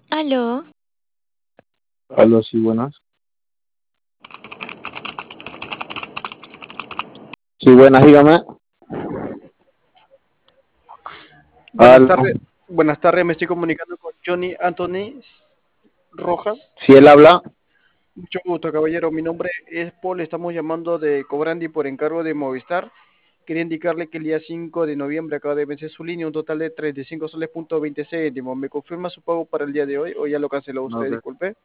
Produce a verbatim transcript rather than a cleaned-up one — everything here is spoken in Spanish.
Aló, Aló, sí, buenas. Sí, buenas, dígame. Buenas Aló. tardes, buenas tardes, me estoy comunicando con Johnny Anthony Rojas. Si él habla, Mucho gusto, caballero. Mi nombre es Paul, estamos llamando de Cobrandi por encargo de Movistar. Quería indicarle que el día cinco de noviembre acaba de vencer su línea, un total de treinta y cinco soles punto veinte céntimos. ¿Me confirma su pago para el día de hoy o ya lo canceló no usted? sé. Disculpe.